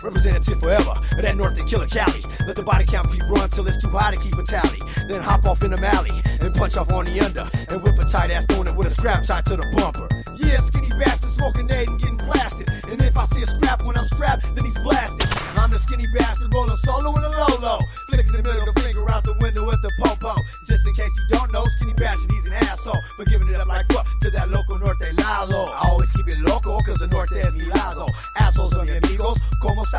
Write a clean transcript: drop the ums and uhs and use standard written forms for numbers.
Representative forever of that North and Killer Cali. Let the body count keep run till it's too high to keep a tally. Then hop off in the alley and punch off on the under and whip a tight ass on it with a strap tied to the bumper. Yeah, skinny bastard smoking aid and getting blasted. And if I see a scrap when I'm strapped, then he's blasted. I'm the skinny bastard rolling solo in the low-low, flicking the middle of the finger out the window with the po-po. Just in case you don't know, skinny bastard, he's an